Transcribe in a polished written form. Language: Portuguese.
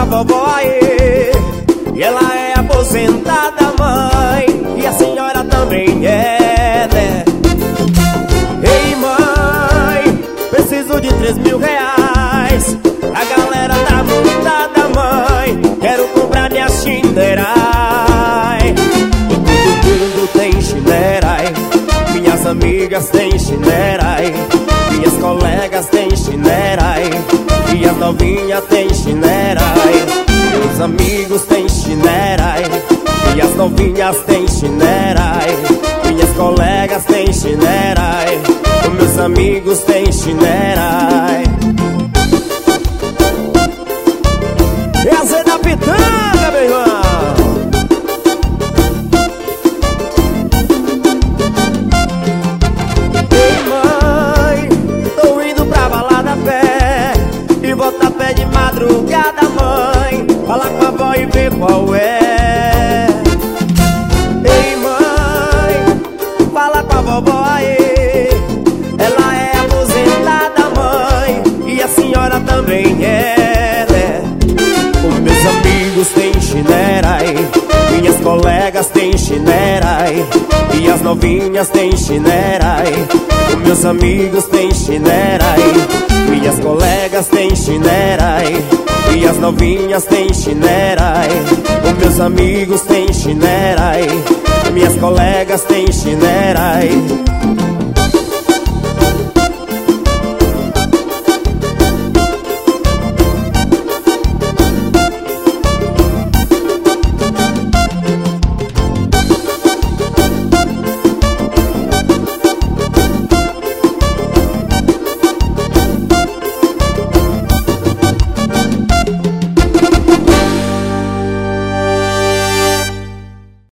vovó aí, e ela é aposentada, mãe, e a senhora também é, né? Ei, mãe, preciso de 3.000 reais. A galera tá montada, mãe, quero comprar minha Shinerai. Todo mundo tem Shinerai, minhas amigas têm Shinerai, minhas colegas têm Shinerai, e as novinhas têm Shinerai. Meus amigos têm Shinerai, e as novinhas têm Shinerai, minhas colegas têm Shinerai, meus amigos têm Shinerai. É a Zé da Pitanga, meu irmão. Ei, mãe, tô indo pra balada a pé e volta a pé de madrugada, mãe. Fala com a avó e vê qual é. Ei, mãe, fala com a vovó aí, ela é aposentada, mãe, e a senhora também é, né? Os meus amigos têm Shinerai, minhas colegas têm Shinerai, e as novinhas têm Shinerai. Os meus amigos têm Shinerai, minhas colegas têm Shinerai, e as novinhas têm Shinerai. Os meus amigos têm Shinerai, minhas colegas têm Shinerai.